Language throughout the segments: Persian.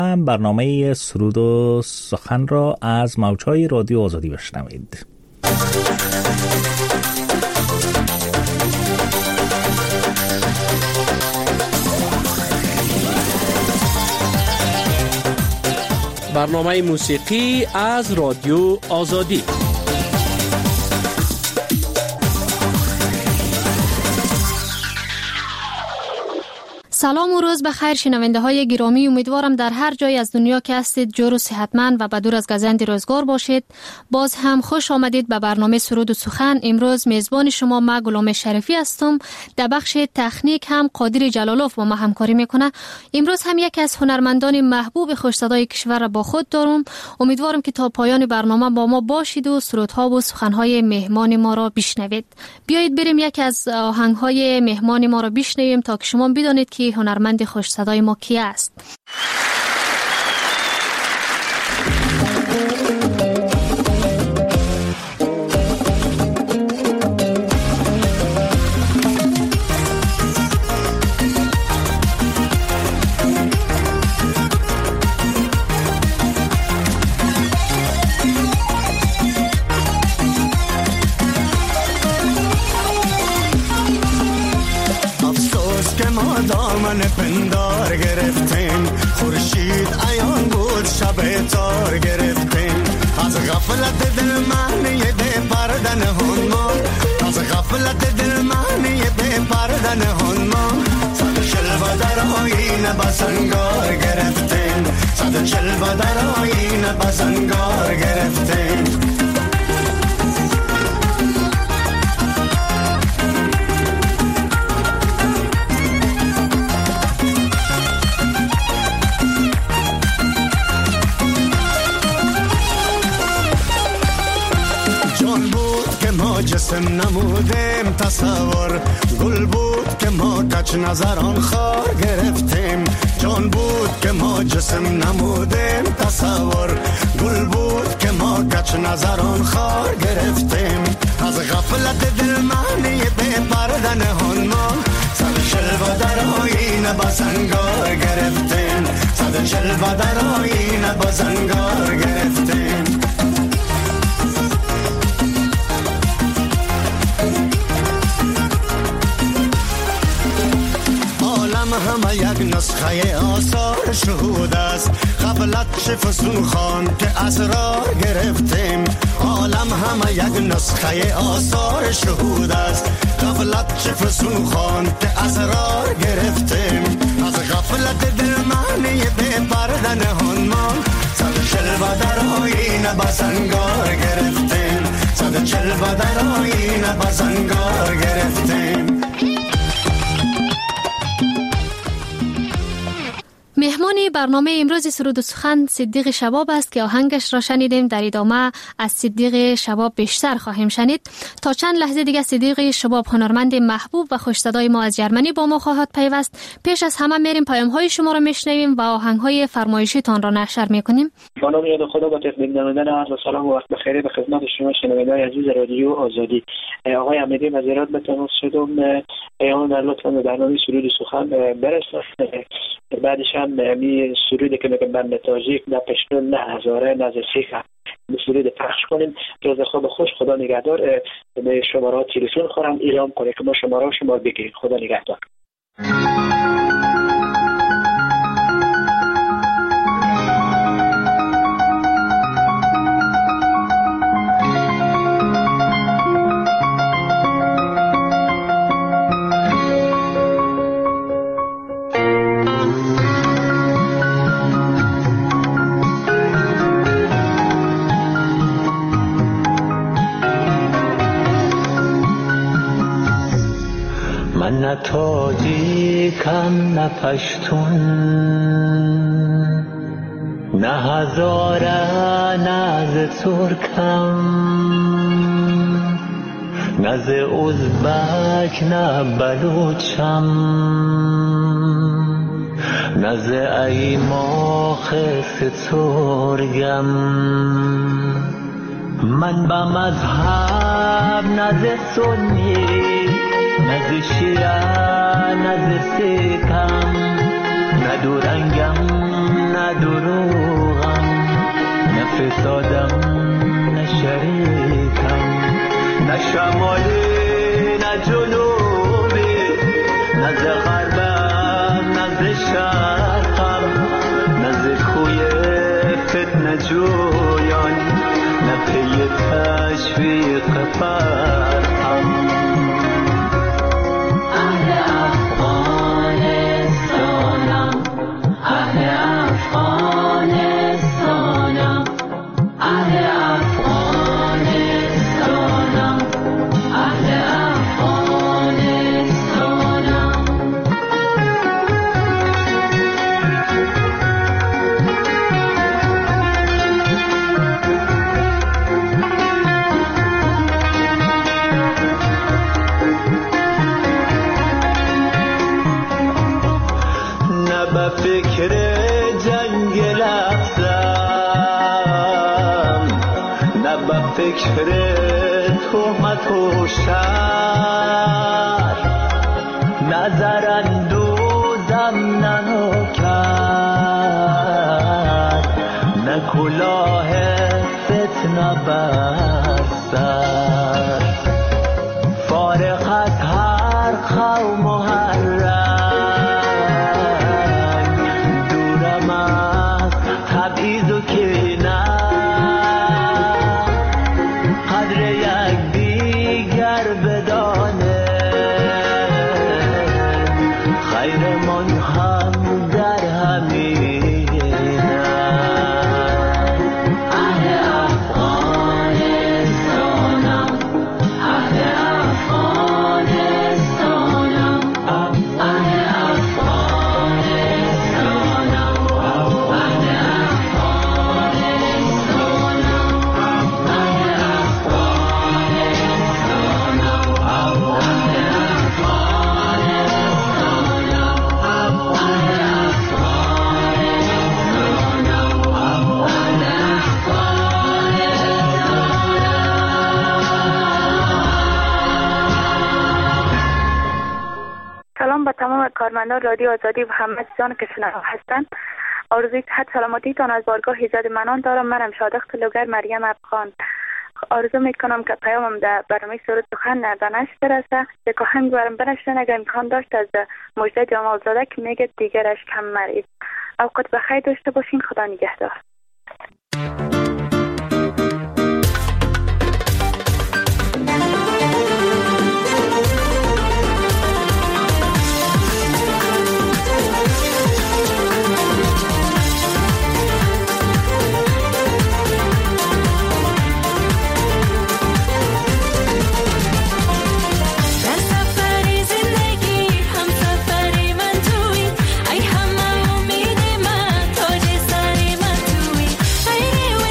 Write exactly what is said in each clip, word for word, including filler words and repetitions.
برنامه سرود و سخن را از موج‌های رادیو آزادی بشنوید. برنامه موسیقی از رادیو آزادی. سلام و روز بخیر شنونده های گرامی، امیدوارم در هر جای از دنیا که هستید جور و صحتمند و بدور از گزند روزگار باشید. باز هم خوش آمدید به برنامه سرود و سخن. امروز میزبان شما ما گلام شریفی هستم. در بخش تکنیک هم قادر جلالوف با ما همکاری میکنه. امروز هم یکی از هنرمندان محبوب خوش صدای کشور را با خود دارم. امیدوارم که تا پایان برنامه با ما باشید و سرودها و سخنهای مهمان ما را بشنوید. بیایید بریم یکی از آهنگهای مهمان ما را بشنویم تا که شما بدانید که هنرمند خوش صدای ما کی است. دامن پندار گرفتیم، خورشید عیان بود شب تار گرفتیم. از غفلت دل معنی به پردن هنما، از غفلت دل معنی به پردن هنما. صد شلوه در آینه بسنگار گرفتیم، صد شلوه در آینه بسنگار گرفتیم. جسم نمودیم تصور، گل بود که ما کچ نظران خار گرفتیم. جان بود که ما جسم نمودیم تصور، گل بود که ما کچ نظران خار گرفتیم. از غفلت دل معنی به پردن هنما، صد شلوه در آینه بسنگار گرفتیم، صد شلوه در آینه بسنگار گرفتیم. همه یک نسخه آثار شهود است، غفلت چه فسون خوان که اسرار گرفتیم. عالم همه یک نسخه آثار شهود است، غفلت چه فسون خوان که اسرار گرفتیم. از غفلت دل معنی به پردن هنما، صد شلوه در آینه بسنگار گرفتیم، صد شلوه در آینه بسنگار گرفتیم. مهمان برنامه امروز سرود و سخن صدیق شباب است که آهنگش را شنیدیم. در ادامه از صدیق شباب بیشتر خواهیم شنید. تا چند لحظه دیگه صدیق شباب هنرمند محبوب و خوش صدای ما از جرمنی با ما خواهد پیوست. پیش از همه میریم پیام های شما را میشنویم و آهنگ های فرمایشی تان را نشر میکنیم. با نام یاد خدا با تقدیم نمودن عرض سلام و وقت بخیر به خدمت شما شنوندگان عزیز رادیو آزادی. آقای امیدی از ایران به تماس شدم. پیام لطفا به برنامه سرود و سخن برسید. بعدش هم می سرودی که میگم بند تاجیک نه پشتون نه هزاره نه زسیخه سرود پخش کنیم. روز خوب خوش، خدا نگهدار. به شماره تلفن خورم اعلام کنه که ما شماره شما بگیرید. خدا نگهدار. نه تاجیکم نه پشتون نه هزاره نه ز ترکم نه ز ازبک نه بلوچم نه ز ایماخ سترگم. من به مذهب نه ز سنی نه ز شیعه نه ز سیکم نه دورنگم نه نه دروغم، نه فسادم، نه شریکم، نه شمالی نه جنوبی، نه ز غربم نه ز شرقم، نه ز کوی فتنه جویان، نه پی تشویق فرقم. فکر جنگ لفظم، نه به فکر تهمت و شر، نظر اندوزم نه نوکر، نه کلاه فتنه بر سر، فارغ از هر قوم و هر تمام کارمندان رادیو آزادی و همه عزیزان که شنونده هستند. آرزوی صحت سلامتیتان از بارگاه ایزد منان دارم. منم شادق طلوگر مریم افغان. آرزو میکنم که پیامم در برنامه سرود سخن به نشر برسه. یک آهنگ برام بنشن اگر امکان داشت از مجده جمالزاده که میگه دیگرش کم مریض. اوقات بخیر داشته باشین. خدا نگهدار. ای همه امید من تاج سر من توی.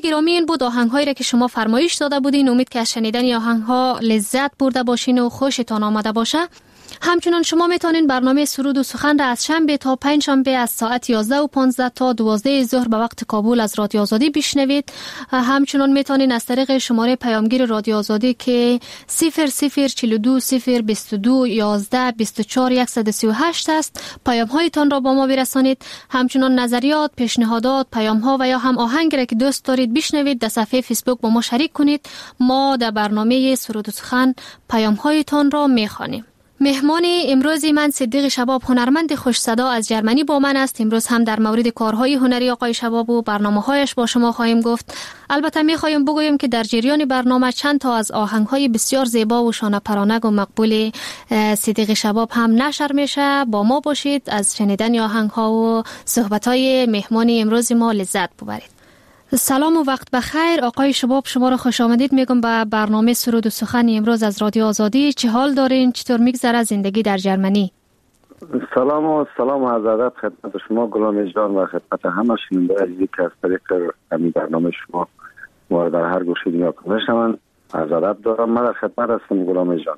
گرامی، این بود آهنگ‌هایی را که شما فرمایش داده بودین. امید که از شنیدن آهنگ‌ها لذت برده باشین و خوشتان آمده باشه. همچنان شما میتونین برنامه سرود و سخن را از شنبه تا پنج شنبه از ساعت یازده و پانزده تا دوازده ظهر به وقت کابل از رادیو آزادی بشنوید. همچنان میتونین از طریق شماره پیامگیر رادیو آزادی که صفر صفر چهل و دو صفر بیست و دو یازده بیست و چهار صد و سی و هشت است پیام هایتان را با ما برسانید. همچنان نظریات، پیشنهادات، پیام ها و یا هم آهنگی را که دوست دارید بشنوید در صفحه فیسبوک با ما شریک کنید. ما در برنامه سرود و سخن پیام هایتان را میخوانیم. مهمان امروزی من صدیق شباب، هنرمند خوش صدا از جرمنی با من است. امروز هم در مورد کارهای هنری آقای شباب و برنامه‌هایش با شما خواهیم گفت. البته می‌خوایم بگویم که در جریان برنامه چند تا از آهنگ‌های بسیار زیبا و شانه پرانگ و مقبول صدیق شباب هم نشر میشه. با ما باشید، از شنیدن آهنگ‌ها و صحبت‌های مهمان امروز ما لذت ببرید. سلام و وقت بخیر آقای شباب، شما را خوش آمدید میگم به برنامه سرود و سخن امروز از رادیو آزادی. چه حال دارین؟ چطور میگذره زندگی در جرمنی؟ سلام و سلام و عرض ادب خدمت شما غلام جان و خدمت همه شنونده عزیزی که از طریق همین برنامه شما ما در هر گوشه دنیا کنشن. عرض ادب دارم. من در خدمت هستم غلام جان.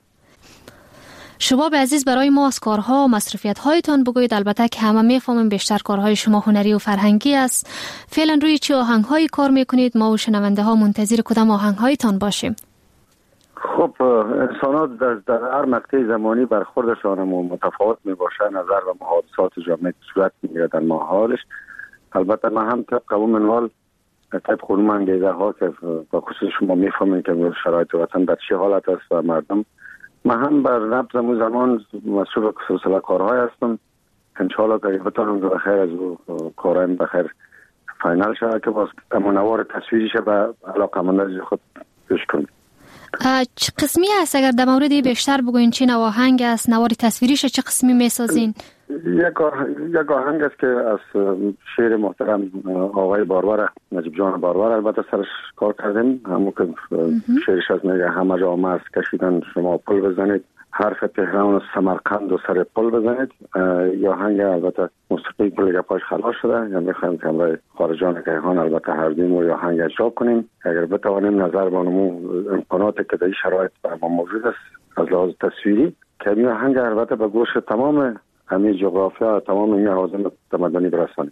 شباب عزیز، برای ما از کارها و مصروفیت هایتان بگویید. البته که همه میفهمیم بیشتر کارهای شما هنری و فرهنگی است. فعلا روی چه آهنگ هایی کار میکنید؟ ما و شنونده ها منتظر کدام آهنگ هایتان باشیم؟ خب انسانات در, در هر مقطع زمانی برخوردشان متفاوت می باشه. نظر و محادثات جامعه صورت میگیره در محالش. البته من هم طبق اون منوال طبق خانم انگیزه ها که با خصوص شما میفهمید که شرایط وطن در چه حالت است و مردم، من هم بر نبض امون زمان مسئول سلسله کارهای هستم. انشاءالله که بتانم که بخیر از کارهایم بخیر فاینال شده که باز امونوار تصویریشه به علاقه منده خود پیش کنیم. چه قسمی است اگر در موردی بیشتر بگوین؟ چه نوع آهنگ است؟ نوار تصویریش چه قسمی میسازین؟ یک یک آهنگ است که از شعر محترم آقای بارور، نجیب جان بارور البته سرش کار کردیم. همون که شعرش از میگه همه جا مرز کشیدن شما پل بزنید، حرف تهران و سمرقند و سر پل بزنید. یا آهنگ البته موسیقی کل گپاش خلاص شده، یا میخوایم که همراه خارجان کیهان البته هر دیم و یا آهنگ اجرا کنیم. اگر بتوانیم نظر بانمو امکاناتی که در این شرایط بر ما موجود است از لحاظ تصویری که این آهنگ البته به گوش تمام همین جغرافیا تمام این حوزه تمدنی برسانیم.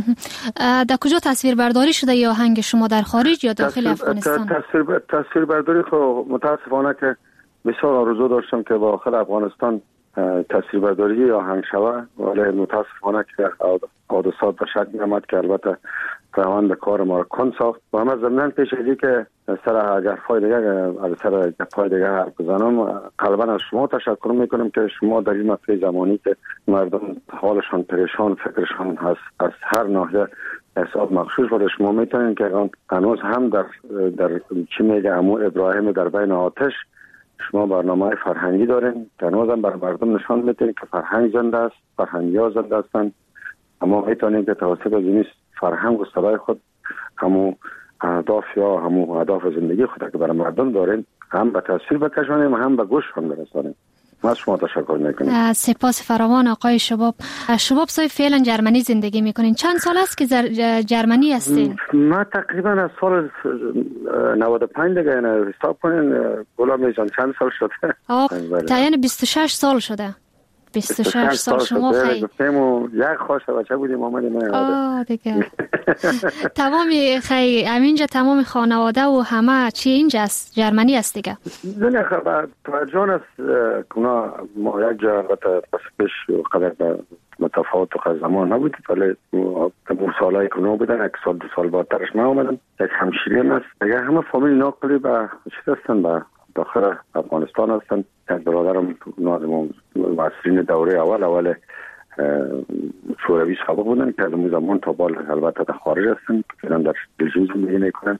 در کجا تصویر برداری شده یا آهنگ شما؟ در خارج یا داخل افغانستان؟ تصویر تصویر برداری خب متاسفانه که بسیار آرزو داشتم که با داخل افغانستان تصویر برداری آهنگ شوه، ولی متاسفانه که حادثات به شک می‌آمد که البته روند کار ما را کند ساخت. و همه ضمناً پیش ازی که سر گپ‌های دیگه از سر گپ‌های دیگه حرف بزنم، قلباً از شما تشکر میکنم که شما در این مقطع زمانی که مردم حالشان پریشان، فکرشان هست از هر ناحیه حساب مخصوص و شما میتونین که هنوز هم در در چی میگه امو ابراهیم در بین آتش شما برنامه فرهنگی دارین که هنوز هم بر مردم نشان میدین که فرهنگ زنده است، فرهنگی ها زنده هستند. اما میتونین که توسط از این فرهنگ و صدای خود همو اهداف یا همو اهداف زندگی خود که برای مردم دارین هم به تصویر بکشانیم هم به گوششان برسانیم. من از شما تشکر میکنم. سپاس فراوان آقای شباب. شباب صاحب فعلا جرمنی زندگی میکنین. چند سال است که جرمنی هستین؟ ما تقریبا از سال نود و پنج دیگه اینه حساب کنین. غلام جان چند سال شده؟ آه تعیین بیست و شش سال شده. بیست و شش سال شما خیلی گفتیم و یک خواسته بچه بودیم آمدیم. آه دیگه تمام خیلی همینجا تمام خانواده و همه چی اینجا است، جرمنی است دیگه. دنیا خبر توجهان است کنا ما یک جا پس پیش قدر متفاوت و زمان نبود، ولی تمام سالهای کنا بودن، یک سال دو سال بعدترش ما آمدن. یک همشیرین است دیگه، همه فامیل ناکلی به چیز هستن، به داخل افغانستان هستن. یک برادرم نازم مسئولین دوره اول اول شوروی سابق بودن که از اون زمان تا بال البته در خارج هستن که در بلژیک زندگی میکنن.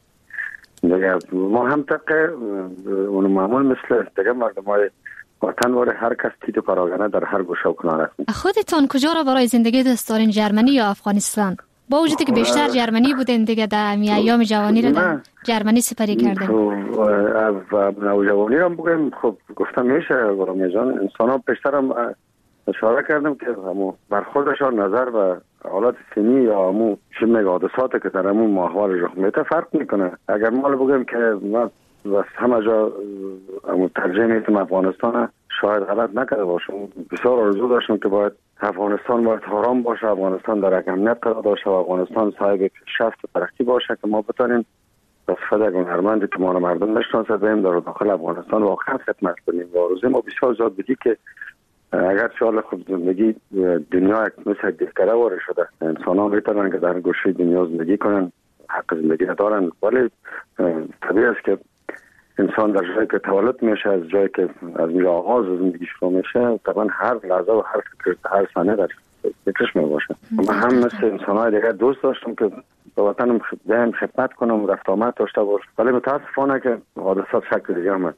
ما هم طبق اون معمول مثل دیگه مردم های وطن واره هر کس تیت پراگنه در هر گوشه و کنار هستن. خودتون کجا را برای زندگی دوست دارین، جرمنی یا افغانستان؟ با وجودی که بیشتر جرمنی بودن دیگه، در ایام جوانی رو در جرمنی سپری کردن. از جوانی هم بگم خب گفتم میشه غلام جان، انسان ها بیشتر هم اشاره کردم که همون برخوردشان نظر و حالات سنی یا امو چه میگه حادثاتی که در امو ماحول رخ میده فرق میکنه. اگر مال بگم که ما بس همه جا امو ترجیح میتونم افغانستان شاید غلط نکرده باشم. بسیار آرزو داشتم که باید افغانستان باید آرام باشه، افغانستان در یک امنیت قرار داشته و افغانستان صاحب پیشرفت و ترقی باشه که ما بتونیم به صفت یک هنرمندی که ما رو مردم بشناسه بیم در داخل افغانستان واقعا خدمت کنیم. و آرزوی ما بسیار زیاد بودی که اگر شاءالله خب زندگی دنیا مثل دیگره وارد شده، انسان ها میتونن که در گوشه دنیا زندگی کنن، حق زندگی دارن، ولی طبیعی است که انسان در جایی که تولد میشه، از جایی که از میره آغاز زندگی شروع میشه، طبعا هر لحظه و هر فکر هر ثانیه در فکرش میباشه. من هم مثل انسان های دیگر دوست داشتم که به وطنم بهم خدمت کنم، رفت آمد داشته باشم، ولی متاسفانه که حادثات شکل دیگه آمد.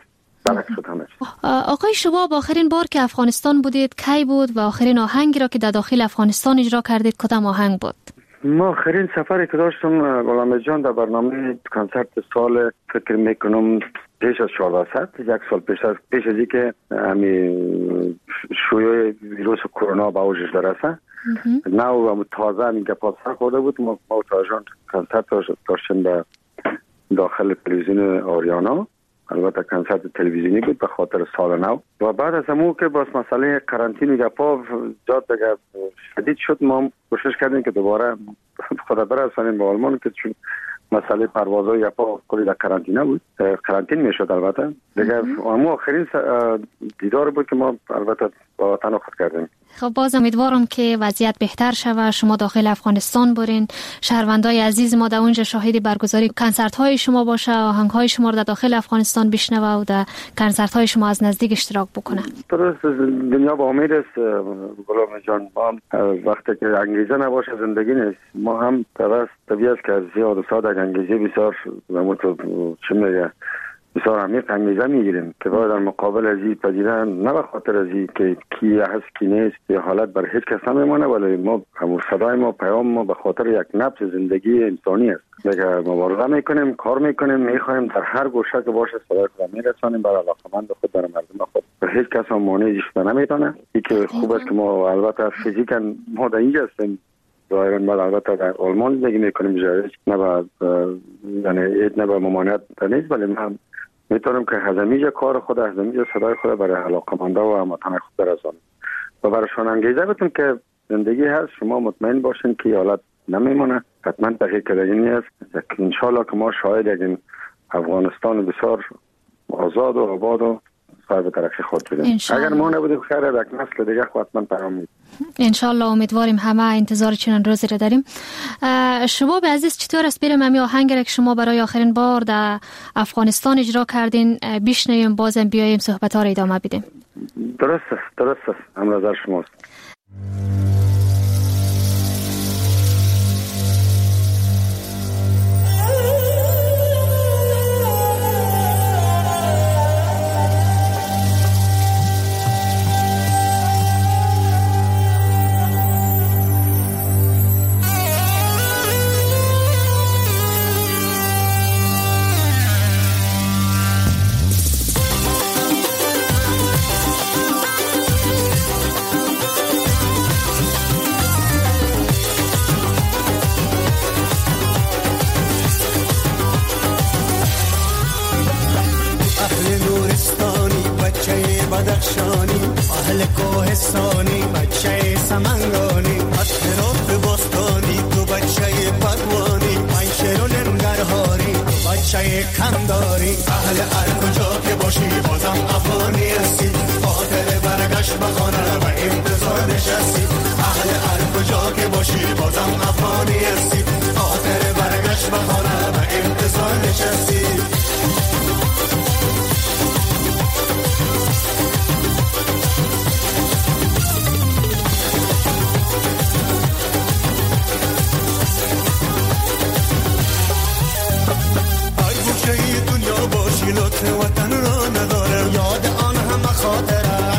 آقای شباب، آخرین بار که افغانستان بودید کی بود و آخرین آهنگی را که در داخل افغانستان اجرا کردید کدام آهنگ بود؟ ما آخرین سفری که داشتم غلام جان در برنامه کنسرت سال فکر میکنم پیش از چهارده سال، یک سال پیش از پیش از اینکه همین شیوع ویروس کرونا به اوجش برسه، نه و تازه همین گپا سر خورده بود. ما با جان کنسرت داشتیم به داخل تلویزیون آریانا، البته کنسرت تلویزیونی بود به خاطر سال نو. و بعد از همون که باز مسئله قرنطینه و گپا جاد دیگه شدید شد، ما کوشش کردیم که دوباره خدا برسانیم به آلمان که چون مسئله پروازهای گپا کلی در قرنطینه بود، قرنطین میشد. البته دیگه همون آخرین دیدار بود که ما البته با وطن خود کردیم. خب باز امیدوارم که وضعیت بهتر شود، شما داخل افغانستان برین، شهروندای عزیز ما در اونجا شاهد برگزاری کنسرت های شما باشه، آهنگ های شما رو در داخل افغانستان بشنوه و در کنسرت های شما از نزدیک اشتراک بکنه. درست، دنیا با امید است غلام جان. ما وقتی که انگیزه نباشه زندگی نیست. ما هم درست طبیعی است که از زیاد ساد انگیزه بسیار زموت چه میگه بسیار عمیق انگیزه میگیریم که باید در مقابل از این پذیرن، نه به خاطر از این که کی هست کی نیست، یه حالت بر هیچ کس نمیمانه، ولی ما همون صدای ما پیام ما به خاطر یک نبض زندگی انسانی است. دیگه مبارزه میکنیم، کار میکنیم، میخوایم در هر گوشه که باشه صدای خود میرسانیم برای علاقمند خود، برای مردم خود. به هیچ کس هم مانعی شده نمیتونه. این که خوب است که ما البته فیزیکا ما در اینجا هستیم، ظاهرا ما البته در آلمان زندگی میکنیم، جایش نه به یعنی نه به ممانعت نیست، ولی ما میتونم که هزمیج کار خود، هزمیج صدای خود برای علاقمندا و هموطنان خود برسانم و برایشان انگیزه بدم که زندگی هست، شما مطمئن باشین که حالت نمیمونه، حتما تغییر کردنی است. ان شاء الله که ما شاهد این افغانستان بسیار آزاد و آباد و صاحب ترقی خود بدیم. اگر ما نبودیم خیر یک نسل دیگه حتما پیام میدیم. ان شاء الله امیدواریم، همه انتظار چنین روزی را داریم. شباب عزیز، چطور است بریم همین آهنگ را که شما برای آخرین بار در افغانستان اجرا کردین بشنویم، بازم بیایم صحبت ها را ادامه بدیم؟ درست است، درست است، هم نظر شماست. بدخشانی اهل کوهستانی بچه سمنگانی اطراف باستانی تو بچه پروانی منشر و ننگرهاری بچه کنداری اهل هر کجا که باشی بازم افغانی هستی خاطر برگشت بخانه و انتظار نشستی اهل هر کجا که باشی بازم افغانی هستی خاطر برگشت بخانه و انتظار نشستی لطف وطن را ندارم یاد آن همه خاطره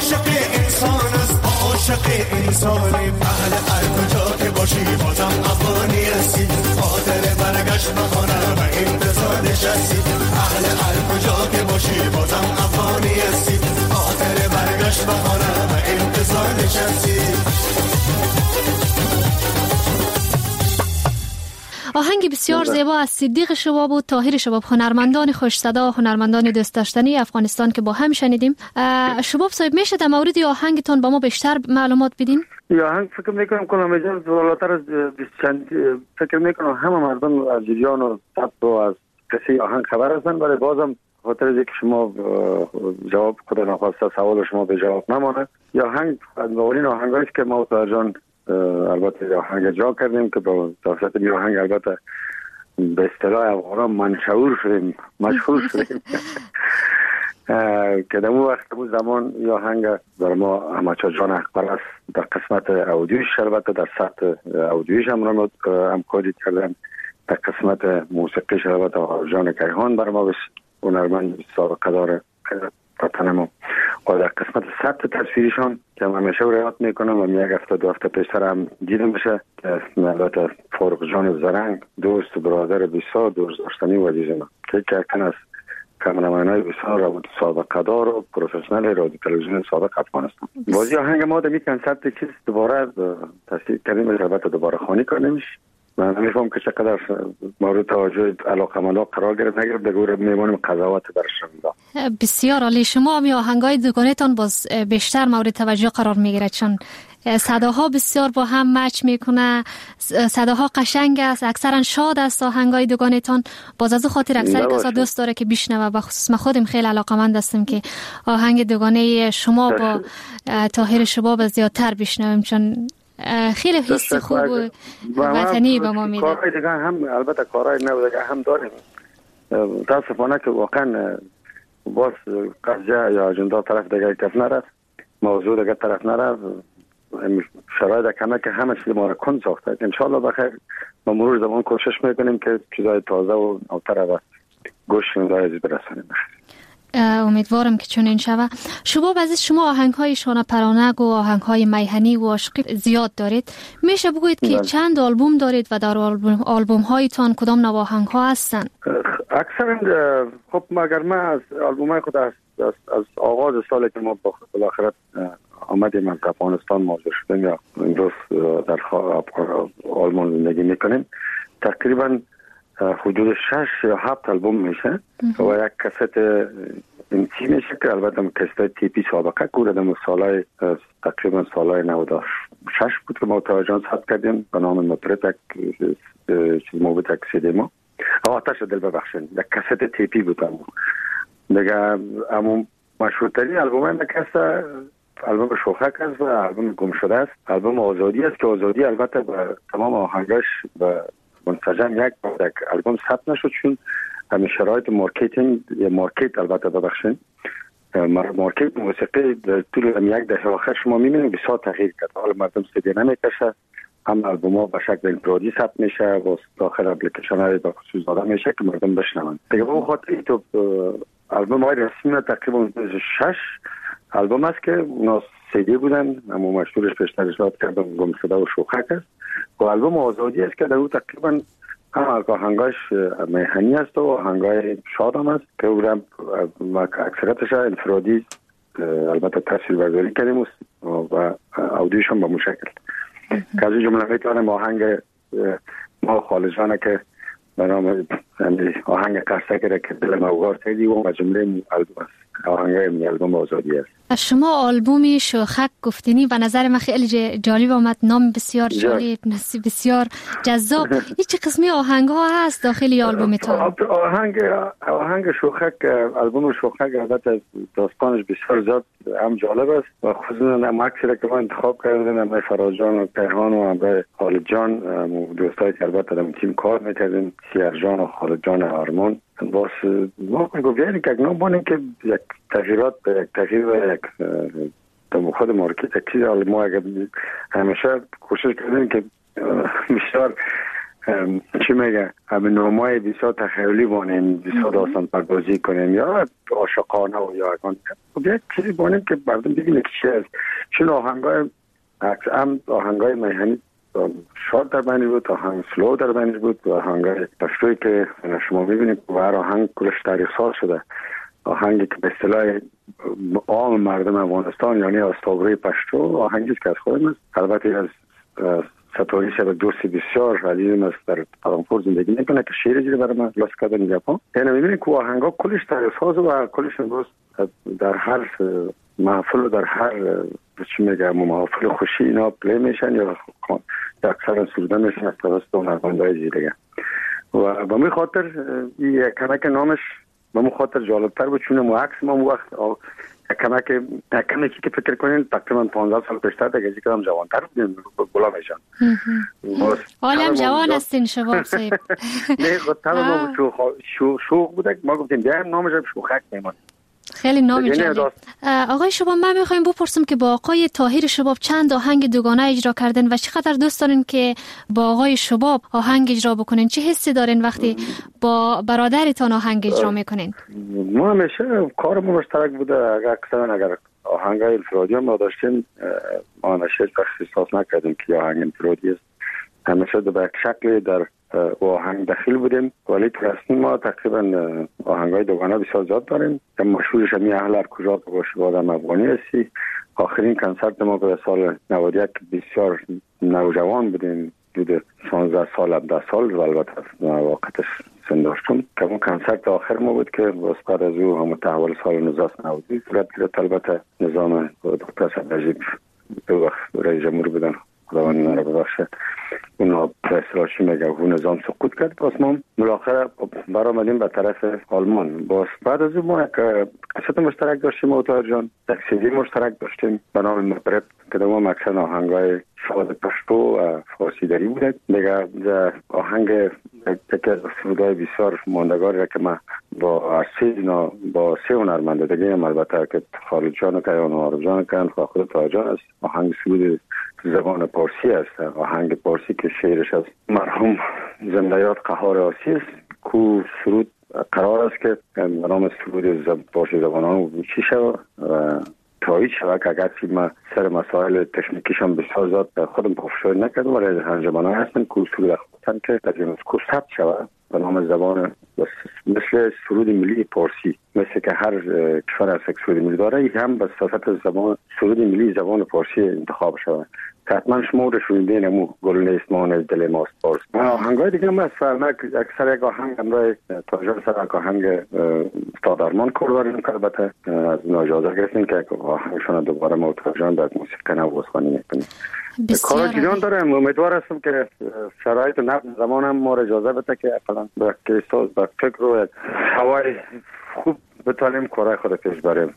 عاشق انسان است عاشق انسانی اهل هر کجا که باشی بازم افغانی هستی خاطر برگشت بخانه و انتظار نشستی اهل هر کجا که باشی بازم افغانی هستی خاطر برگشت بخانه و انتظار نشستی. آهنگ بسیار زیبا از صدیق شباب و طاهر شباب، هنرمندان خوش صدا و هنرمندان دوست داشتنی افغانستان که با هم شنیدیم. شباب صاحب میشه در مورد آهنگتون با ما بیشتر معلومات بدین؟ یا آهنگ فکر میکنم کنم جان بالاتر از چند فکر میکنم همه مردم از جریان و ثبت و از کسی آهنگ خبر هستن، ولی بازم خاطر اینکه شما جواب خود نخواسته سوال شما به جواب نمانه. یا آهنگ از اولین آهنگایی است که ما طاهر جان البته آهنگ اجرا کردیم که با توسط این آهنگ البته به اصطلاح افغانان منشور شدیم، مشهور شدیم که در اون وقت اون زمان این آهنگ در ما همچا جان اخبر در قسمت اودیوش البته در سطح اودیوش هم را همکاری کردن، در قسمت موسیقیش البته جان کیهان بر ما بس هنرمند سابقه داره وطن ما، و در قسمت سطح تصویریشان که من همیشه رعایت میکنم و یک هفته دو هفته پیشتر هم دیده میشه که البته فاروق جان زرنگ دوست و برادر بسیار دوست داشتنی و عزیز من که یکی از کامرمنای بسیار رابط سابقه دار و پروفسیونال رادیو تلویزیون سابق افغانستان. بازی آهنگ ما در می کنسپت چیز دوباره تصدیق کردیم، البته دوباره خوانی کنیمش. من میفهم که چقدر مورد توجه علاقمندا قرار گرفت، نگرفت بگوره میمونیم قضاوت برش میدم. بسیار عالی. شما می آهنگای دوگانتان باز بیشتر مورد توجه قرار میگیره چون صداها بسیار با هم مچ میکنه، صداها قشنگ است، اکثرا شاد است. آهنگای دوگانتان باز از خاطر اکثر کسا دوست داره که بشنوه، به خصوص من خودم خیلی علاقمند هستم که آهنگ دوگانه شما با طاهر شباب زیادتر بشنویم چون خیلی حس خوب و وطنی به ما میده. کارهای دیگه هم البته کارهای نو دیگه هم داریم، متاسفانه که واقعا باز قضیه یا اجندا طرف دیگه کف نرفت، موضوع دیگه طرف نرفت، شرایط کمه که همه چیز ما را کن ساخته. انشالله بخیر ما مرور زمان کوشش میکنیم که چیزای تازه و نوتر و گوش شنوندگان برسانیم. امیدوارم که چنین شود. شباب عزیز، شما آهنگ‌های شانه پرانگ و آهنگ‌های میهنی و عاشقی زیاد دارید. میشه بگویید که چند آلبوم دارید و در آلبوم‌هایتان کدام نوع آهنگ‌ها هستن؟ اکثرا خب مگر ما از آلبوم‌های خود از, از, از آغاز سالی که ما بالاخره آمدیم از افغانستان مهاجر شدیم یا امروز در آلمان زندگی میکنیم، تقریبا حدود شش یا هفت آلبوم میشه و یک کست امتی میشه که البته کست تیپی سابقه کوردم سالای تقریبا سالای نود و شش بود که ما توجه ثبت کردیم به نام مطرب چیز موبت یک سیده ما آتش دل ببخشن یک کست تیپی بود همون دیگه. همون مشهورترین آلبوم این کست آلبوم شوخک است و آلبوم گم شده است، آلبوم آزادی است که آزادی البته با تمام آهنگاش و منسجم یک یک آلبوم ثبت نشد چون همین شرایط مارکتینگ یا مارکت البته ببخشید مارکت موسیقی در طول یک دهه آخر شما می‌بینید بسیار تغییر کرد. حالا مردم سیدی نمی‌کشه، هم آلبوم‌ها به شکل انفرادی ثبت میشه و داخل اپلیکیشن‌های به خصوص داده میشه که مردم بشنون. دیگه به خاطر تو آلبوم‌های رسمی تقریبا شش آلبوم است که اونا سیدی بودن، اما مشهورش پیشتر اشاره کردم گم شده و شوخک است و آلبوم آزادی است که در اون تقریبا هم آهنگاش میهنی است و آهنگای شاد هم است که اون اکثرتش انفرادی البته تصویر برداری کردیم و اودیوش هم به مو شکل که از این جمله میتونم آهنگ ما خالجانه که به نام آهنگ قصه که دل موگار کردی و جمله آلبوم است، آهنگای می آلبوم آزادی است. شما آلبومی شوخک گفتنی و نظر من خیلی جالب آمد، نام بسیار جالب، بسیار جذاب. این چه قسمی آهنگ ها هست داخل آلبومتان؟ آهنگ آهنگ شوخک، آلبوم شوخک البته داستانش بسیار زیاد هم جالب است و خصوصا هم اکثر که ما انتخاب کردیم هم فراجان و کیهان و هم خالد جان دوستایی که البته در تیم کار میکردیم، سیار جان و خالد جان آرمان باز ما میگویم که اگه نبانیم که یک تغییرات یک تغییر و یک در خود مارکت یک چیز ما اگر همیشه کوشش کردیم که بسیار چی میگه همین نامای بسیار تخیلی بانیم، بسیار داستان پردازی کنیم یا عاشقانه و یا اگان خب یک چیزی بانیم که مردم ببینه که چی است. چون آهنگای هم آهنگای میهنی شاد در بینش بود، آهنگ سلو در بینش بود و آهنگای پشتوی که شما ببینید و هر آهنگ کلش تاریخ سال شده. آهنگی که به اصطلاح عام مردم افغانستان یعنی استوره پشتو آهنگی که از خودم است. البته از ستوری شب دوستی بسیار عزیزم است در پرانپور زندگی میکنه که شعر جیره برای من لاس کردن ژاپن. یعنی میبینید که آهنگا کلش تاریخ ساز و کلش امروز در هر محفل و در هر چی میگه محفل خوشی اینا پلی میشن یا اکثر سروده میشن از توسط هنرمندای دیگه. و به می خاطر یک کمک نامش به می خاطر جالبتر بود چون ما عکس ما وقت کمک کمکی که فکر کنین تقریبا پانزده سال پیشتر دیگه که هم جوانتر بودیم گلا میشن. حالا هم جوان هستین شباب صاحب. نه خاطر ما شو شوق بود ما گفتیم بیایم نامش شوخک میمون. خیلی نام جالب. آقای شباب من میخوایم بپرسم که با آقای طاهر شباب چند آهنگ دوگانه اجرا کردن و چقدر دوست دارین که با آقای شباب آهنگ اجرا بکنین؟ چه حسی دارین وقتی با برادرتان آهنگ اجرا میکنین؟ ما همیشه کارمون مشترک بوده. اکثرا اگر آهنگای انفرادی ما داشتیم ما همیشه بخش احساس نکردیم که آهنگ انفرادی است. همیشه به یک شکلی در آهنگ دخیل بودیم ولی که اصلا ما تقریبا آهنگای دوگانه بسیار زیاد داریم که مشهورش همی اهل هر کجا که باشی با آدم افغانی هستی. آخرین کنسرت ما به سال نود و یک بسیار نوجوان بودیم بوده شانزده سال هفده سال و البته واقعتش سن داشتم که اون کنسرت آخر ما بود که باز بعد از او هم تحول سال نوزده نود صورت گرفت. البته نظام دکتر صدرجیب دو وقت رئیس جمهور بودن خداوند اینا رو ببخشه اونا پرسراشی میگه اون نظام سقوط کرد. باز ما ملاخره برآمدیم به طرف آلمان. باز بعد از اون ما یک کست مشترک داشتیم و طاهر جان یک سیدی مشترک داشتیم به نام مبرد که دوام اکثر آهنگای شاد پشتو و فارسی داری بوده. دیگه آهنگ یکی از سرودهای بسیار ماندگاری که من با سه اینا با سه هنرمند دیگه هم البته که خالد جان و کیان و عارف جان کیان و خود طاهر جان است. آهنگ سرود زبان پارسی است. آهنگ پارسی که شعرش از مرحوم زندیات قهار آسی است کو سرود قرار است که به نام سرود زب... پارسی زبانان چی شود و تایید شود که اگر فیلم سر مسائل تکنیکیش هم بسیار زیاد خودم پافشاری نکردم ولی انجمنان هستن که سرود خودتن که در این کو ثبت شود به نام زبان مثل سرود ملی پارسی مثل که هر کشور از یک سرود ملی داره یک هم به صفت زبان سرود ملی زبان پارسی انتخاب شود. حتما شما رو شنیدین امو گل نیست مان از دل ماست پارس. آهنگای دیگه هم از فرمک اکثر یک آهنگ همراه تاجر سر یک آهنگ استاد ارمان کرداریم که البته از اینا اجازه گرفتیم که آهنگشون دوباره ما تاجران در موسیقی نو بازخوانی میکنیم. کار جیران دارم امیدوار هستم که شرایط نقل زمان هم ما رو اجازه بده که اقلا به کیستاز به فکر و هوای خوب بتانیم کارای خود پیش بریم.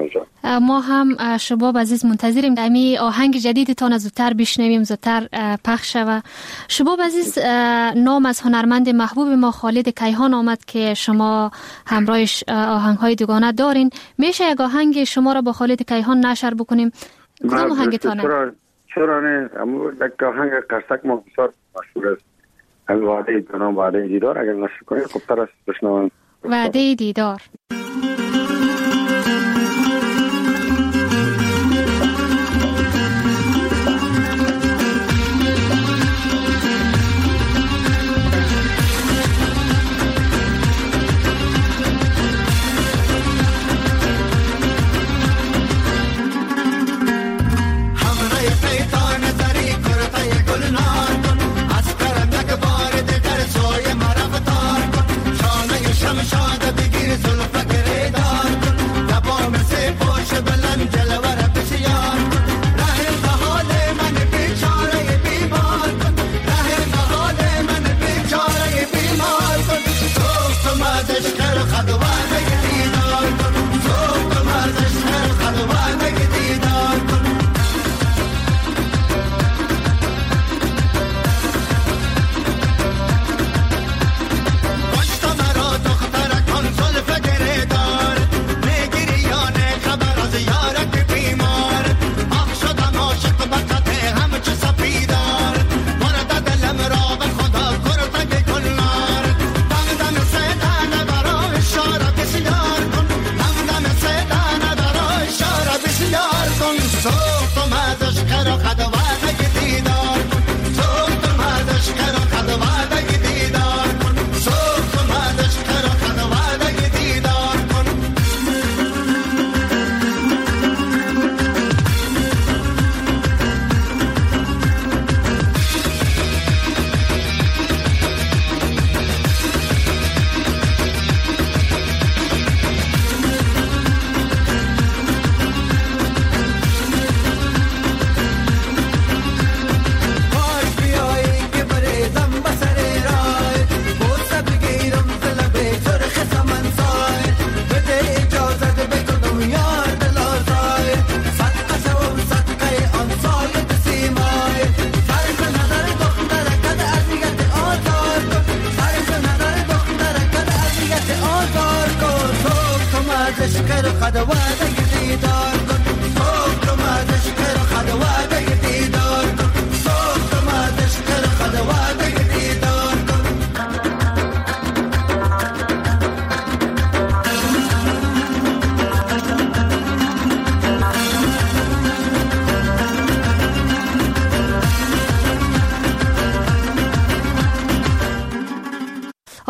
ما هم شباب عزیز منتظریم امی آهنگ جدیدتان زودتر بشنویم زودتر پخش شود. شباب عزیز نام از هنرمند محبوب ما خالد کیهان آمد که شما همراهش آهنگ‌های دوگانه دارین. میشه یک آهنگ شما را با خالد کیهان نشر بکنیم؟ کدام آهنگتانه؟ چرا چرا نه اما یک آهنگ قرصک ما بسیار مشهور است. از وعده دیدار وعده دیدار اگر نشر کنید خوب تر است بشنویم. وعده دیدار. شمشاد بگیر زلفک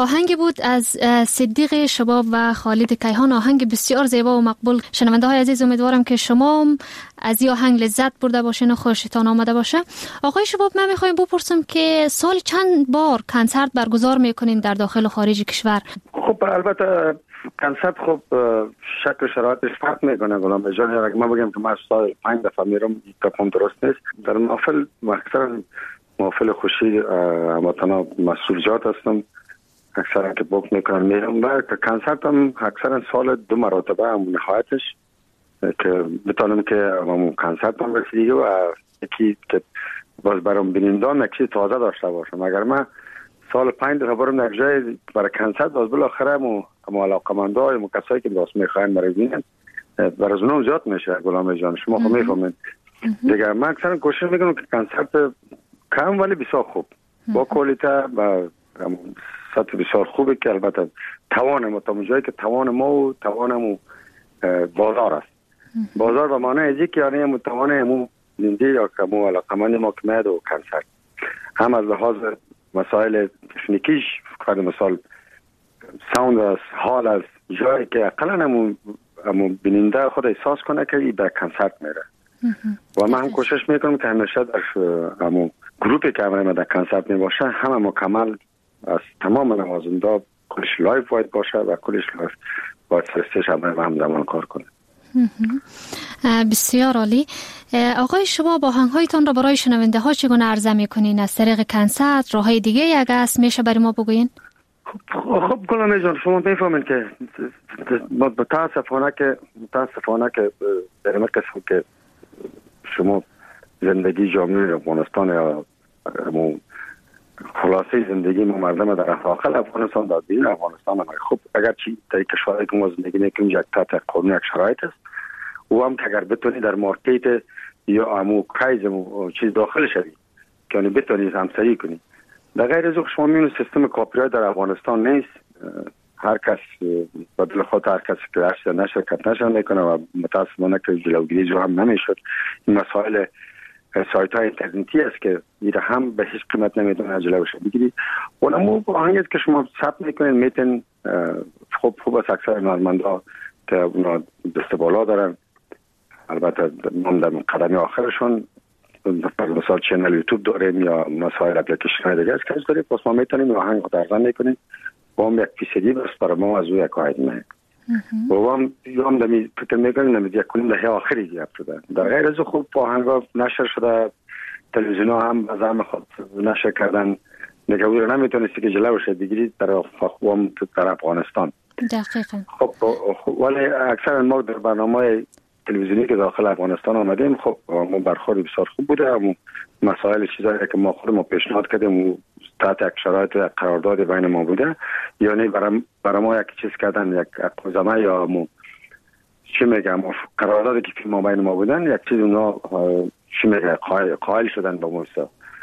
آهنگی بود از صدیق شباب و خالد کیهان، آهنگ بسیار زیبا و مقبول. شنونده های عزیز، امیدوارم که شما از این آهنگ لذت برده باشین و خوشتان آمده باشه. آقای شباب، من میخوایم بپرسم که سال چند بار کنسرت برگزار میکنین در داخل و خارج کشور؟ خب البته کنسرت خب شکل شرایطش فرق میکنه. غلام جان، اگه من بگم که من سال پنج دفعه میرم تفاهم درست نیست. در محفل اکثرا محفل خوشی هموطنا مسئولیت هستم، اکثرا که بوک میکنم میرم. و کنسرت هم اکثرا سال دو مرتبه هم نهایتش که بتونم که همون کنسرت هم رسیدگی و یکی که باز برام بینندان یکی تازه داشته باشم. اگر من سال پنج دفعه برم یک جای برای کنسرت، باز بالاخره مو اما علاقمندا های مو کسایی که راست میخواین برای ببینن برای از اونم زیاد میشه. غلام جان، شما خب میفهمین دیگه. من اکثرا کوشش میکنم که کنسرت کم ولی بسیار خوب با کوالیته و سطح بسیار خوبه که البته توان ما تا جایی که توان ما و توانمو بازار است. بازار به معنی ازی که یعنی مو توان مو زنده یا که مو علاقمند ما که میاد و کنسرت هم از لحاظ مسائل تکنیکیش، فرض مثال ساوند است، حال است، جایی که اقلا همون همون بیننده خود احساس کنه که این به کنسرت میره. و من هم کوشش میکنم که همیشه در همون گروپی که همه در کنسرت میباشه همه مکمل از تمام نوازنده کلش لایف باید باشه و کلش لایف باید فرستش همه هم زمان کار کنه. بسیار عالی. آقای شما با آهنگ‌هایتان را برای شنونده ها چگونه عرضه میکنین؟ از طریق کنسرت، راههای دیگه اگه است میشه برای ما بگوین؟ خب غلام جان، شما میفهمین که متاسفانه که متاسفانه که در این قسم که شما زندگی جامعه افغانستان یا خلاصه زندگی ما مردم در داخل افغانستان در بیرون افغانستان هم خب اگر چی در کشورهایی که ما زندگی میکنیم یک تحت قانون یک شرایط است و هم که اگر بتونی در مارکت یا امو کایز چیز داخل شدی که یعنی بتونی همسری کنی. در غیر از شما میبینید سیستم کاپی رایت در افغانستان نیست. هر کس بدل خود هر کسی که هرچی در نشرکت نشر میکنه و متاسفانه که جلوگیری جو هم نمیشد. این مسائل سایت های اینترنتی است که میره هم به هیچ قیمت نمیتونه جلوش بگیری. اونمو با آهنگی که شما ثبت میکنین میتون خوب خوب از اکثر هنرمندا که اونا دست بالا دارن، البته من در قدم آخرشون مثلا چنل یوتیوب داریم یا مسائل اپلیکیشن های دیگه است که داریم، پس ما میتونیم آهنگ خود ارزان میکنیم با هم یک فیصدی بس برای ما از او یک آید نه و هم هم دمی فکر میکنیم نمید یک کنیم دهه آخری گیاب شده. در غیر از خوب آهنگ ها نشر شده، تلویزیون ها هم از هم خود نشر کردن نگوی رو نمیتونستی که جلوش بگیرید در هم در افغانستان. دقیقا. خب ولی اکثر ما در برنامه تلویزیونی که داخل افغانستان آمدیم خب ما برخورد بسیار خوب بوده. هم مسائل چیزایی که ما خود ما پیشنهاد کردیم و تحت یک شرایط قرارداد بین ما بوده، یعنی برای برای ما یک چیز کردن، یک اقوزمه یا مو چی میگم قراردادی که ما بین ما بودن یک چیز اونا چی میگه قائل شدن با ما.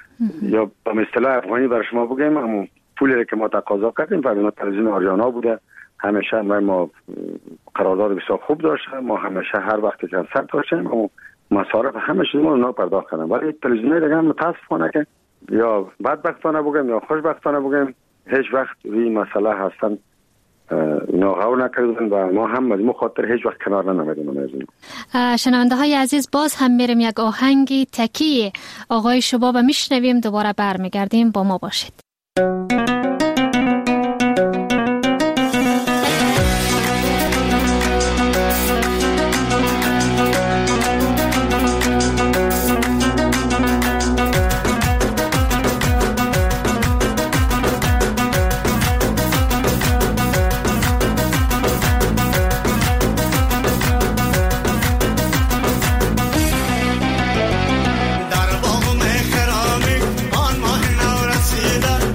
یا با اصطلاح افغانی برای شما بگیم همون پولی که ما تقاضا کردیم برای تلویزیون آریانا بوده. همیشه ما قرارداد بسیار خوب داشتیم، ما همیشه هر وقت کنسرت داشتیم و مصارف همه چیز ما اونا پرداخت کردن. ولی تلویزیون دیگه متاسفانه که یا بدبختانه بگم یا خوشبختانه بگم هیچ وقت روی مسئله هستن اینا غور نکردن و ما هم از مخاطر هیچ وقت کنار نمیدیم. شنونده های عزیز، باز هم میریم یک آهنگی تکی آقای شباب میشنویم، دوباره برمیگردیم، با ما باشید. در باغ مهرانی آن ماه نو رسیده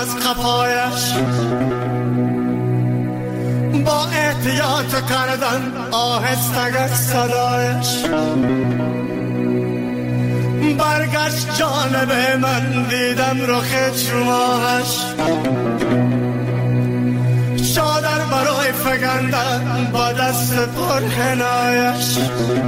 از قفایش، با احتیاط کردن آهستگه صدایش. برگشت جانب من، دیدم رخ چماهش، چادر برای فگندن با دست پرحنایش.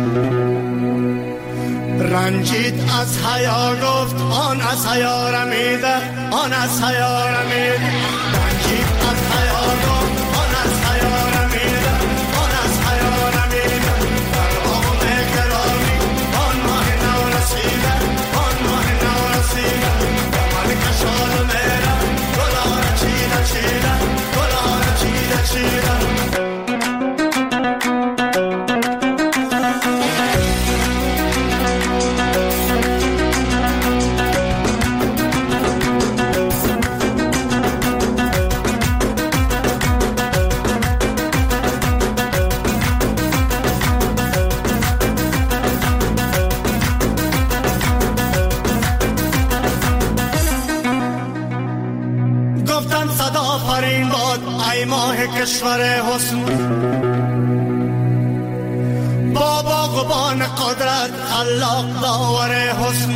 رنجید از حیا گفت آن از حیا رمیده، آن از حیا رمیده. رنجید از حیا گفت آن از حیا رمیده، آن از حیا رمیده. در آن گرامی آن ماه نو رسیده، آن ماه نو رسیده. من کشال میره گلار چیده چیده، گلار چیده چیده. ای ماه کشور حسن، با باغبان قدرت خلاق داور حسن.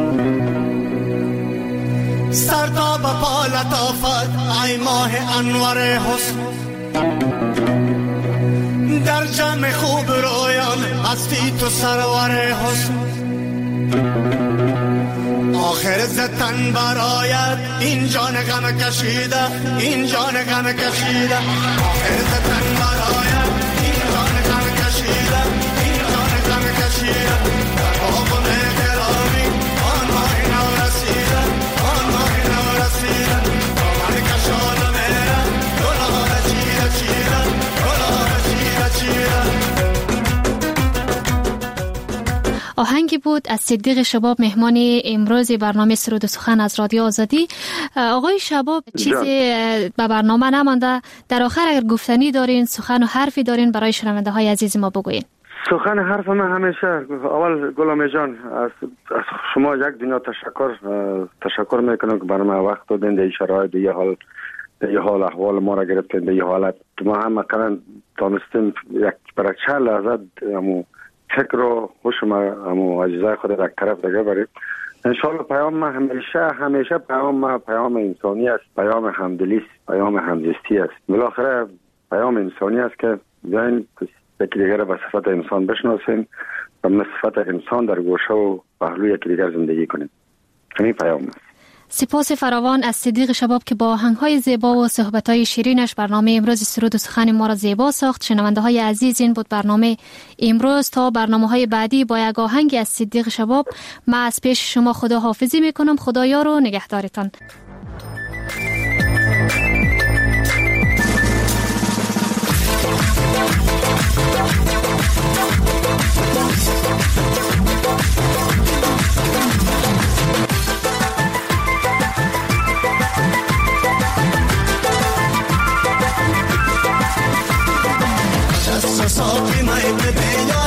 سر تا به پا لطافت ای ماه انور حسن. در جمع خوب رویان هستی تو سرور حسن. آخر زتن برایت این جان غم کشیده، این جان غم کشیده. آخر زتن برایت این جان غم کشیده، این جان غم کشیده. در باغ گرامی آن ماه نو رسیده، آن ماه نو رسیده. من کشال میره گلار چیده چیده، گلار چیده چیده. آهنگی بود از صدیق شباب، مهمان امروز برنامه سرود و سخن از رادیو آزادی. آقای شباب، چیزی به برنامه نمانده، در آخر اگر گفتنی دارین، سخن و حرفی دارین برای شنونده های عزیز ما بگوین. سخن حرف من همیشه اول گلام جان از, از شما یک دنیا تشکر تشکر میکنم که برای ما وقت دادین، در شرایط یه حال یه حال احوال ما را گرفتین، در یه حالت ما هم مثلا تانستیم یک برای چه لحظت همو فکر و خوش ما همو اجزای خود را طرف دیگه بریم. انشاءالله پیام ما همیشه همیشه پیام ما پیام انسانی است، پیام همدلی است، پیام همزیستی است. بالاخره پیام انسانی است که بیاین یکی دیگر را به صفت انسان بشناسیم و به صفت انسان در گوشه و پهلو یکی دیگر زندگی کنیم. همین پیام است. سپاس فراوان از صدیق شباب که با آهنگ‌های زیبا و صحبت‌های شیرینش برنامه امروز سرود و سخن ما را زیبا ساخت. شنونده های عزیز، این بود برنامه امروز. تا برنامه‌های بعدی با یک آهنگ از صدیق شباب من از پیش شما خدا حافظی میکنم. خدایا رو نگهدارتان. صافي ما يبدي